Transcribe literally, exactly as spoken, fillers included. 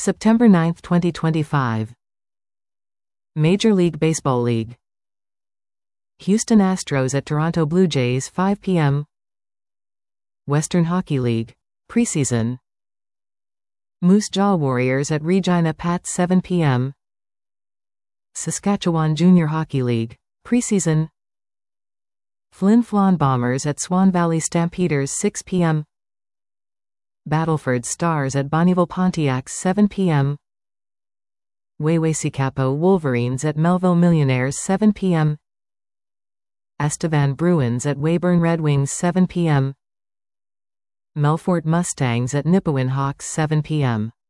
September ninth, twenty twenty-five. Major League Baseball League. Houston Astros at Toronto Blue Jays five p m Western Hockey League. Preseason. Moose Jaw Warriors at Regina Pats seven p m Saskatchewan Junior Hockey League. Preseason. Flin Flon Bombers at Swan Valley Stampeders six p m Battleford Stars at Bonnyville Pontiacs seven p m Wawasekapo Wolverines at Melville Millionaires seven p m Estevan Bruins at Weyburn Red Wings seven p m Melfort Mustangs at Nipawin Hawks seven p m